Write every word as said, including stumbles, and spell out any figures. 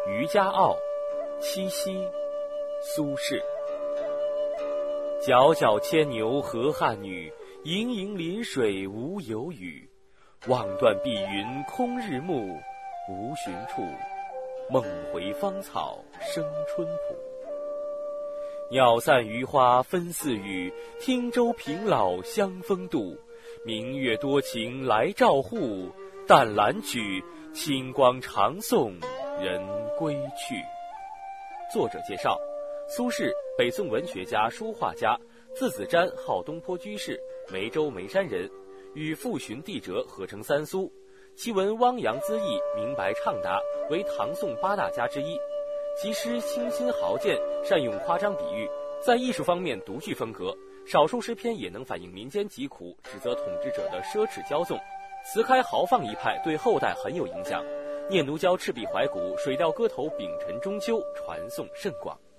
渔家傲，七夕，苏轼。皎皎牵牛河汉女，盈盈临水无有雨。望断碧云空日暮，无寻处，梦回芳草生春浦。鸟散鱼花分似雨，汀洲平老相风度。明月多情来照户，淡蓝曲，清光长送人归去。作者介绍：苏轼，北宋文学家、书画家，字子瞻，号东坡居士，梅州眉山人，与傅寻、地哲合称三苏。其文汪洋恣意，明白畅达，为唐宋八大家之一。其诗清新豪健，善用夸张比喻，在艺术方面独具风格。少数诗篇也能反映民间疾苦，指责统治者的奢侈骄纵。词开豪放一派对后代很有影响。《念奴娇·赤壁怀古》《水调歌头·丙辰中秋》传颂甚广。